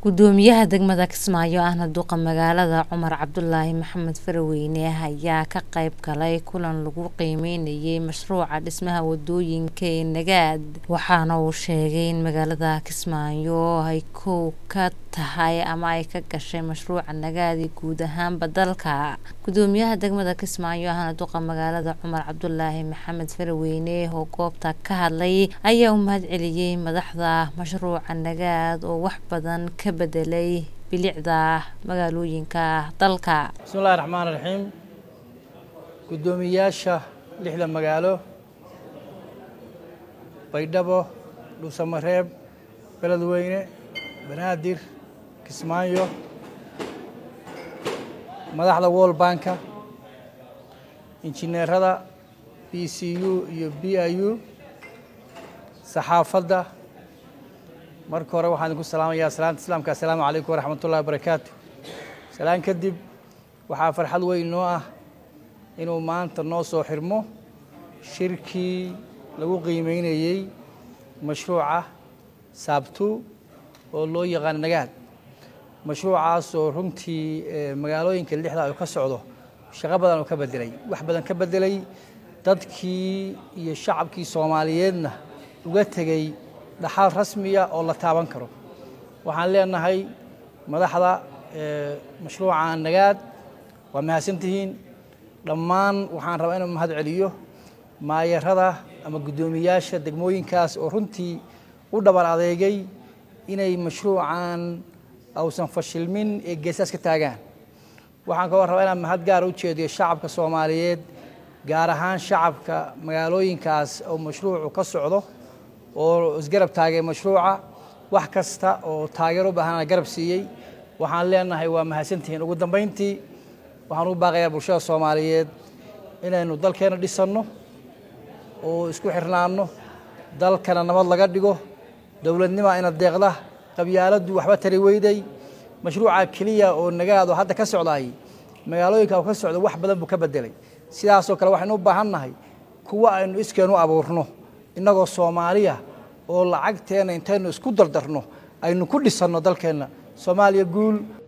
gudoomiyaha degmada Kismaayo ahna duqa magaalada Cumar Cabdullaahi Maxamed Faraweyne ayaa ka qayb galay kulan lagu qiimeynayay mashruuca dhismaha wadooyinka ee Nagaad waxaana uu sheegay in magaalada Kismaayo ay koow ka tahay ama ay ka gashay mashruuca Nagaad guud ahaan badalka gudoomiyaha degmada Kismaayo ahna duqa magaalada Cumar Cabdullaahi Maxamed Faraweyne oo goobta ka hadlay ayaa u mahadceliyay madaxda mashruuca Nagaad oo wax badan ka bedelay bilicda magaalooyinka dalka. Bismillahir Rahmaanir Rahiim. Gudoomiyaasha lixda magaalo Baydhabo, Dhuusamareeb, Beledweyne, Banaadir, Kismaayo, madaxda World Bank, injineerada PCU iyo BIU, saxaafadda marka hore waxaan ku salaamayaa salaanta islaamka assalaamu calaykum waraxmatullaahi wabarakaatuh. Salaan kadib waxaa farxad weyn noo ah inuu maanta noo soo xirmo shirkii lagu qiimeynayay mashruuca Saabtu oo loo yaqaan Nagaad. Mashruucaas oo runtii magaalooyinka lixda ay ka socdo shaqo badan oo ka bedelay, wax badan ka bedelay dadkii iyo shacabkii Soomaaliyeedna uga tagay dhaxal rasmi ah oo la taaban karo. Waxaan leenahay madaxda mashruuca Nagaad waa mahadsantihiin dhammaan. Waxaan rabaa inaan mahad celiyo maayarada ama gudoomiyaasha degmooyinkaas oo runtii u dhabar adeegay inay mashruucan awsan fashilmin ee geesaas ka taagaan. Waxaan ka rabaa inaan mahad gaar u jeediyo shacabka Soomaaliyeed gaar ahaan shacabka magaalooyinkaas oo mashruucu ka socdo oo isgarab taagay mashruuca wax kasta oo taageero baahan garab siiyay. Waxaan leenahay waa mahadsantihiin. Ugu dambeyntii waxaan u baaqayaa bulshada Soomaaliyeed inaynu dalkeena dhisano oo isku xirnaano, dalkana nabad laga dhigo, dawladnimo ina deeqda, qabyaaladu waxba tari weyday. Mashruuca kaliya oo Nagaad oo hadda ka socday magaalooyinka ka socdo wax badan buu ka bedelay. sidaas oo kale waxaynu u baahanahay kuwa aynu iskeenu abuurno inagoo Soomaaliya oo lacagteena intaynu isku dardarno aynu ku dhisano dalkeena Soomaaliya guul.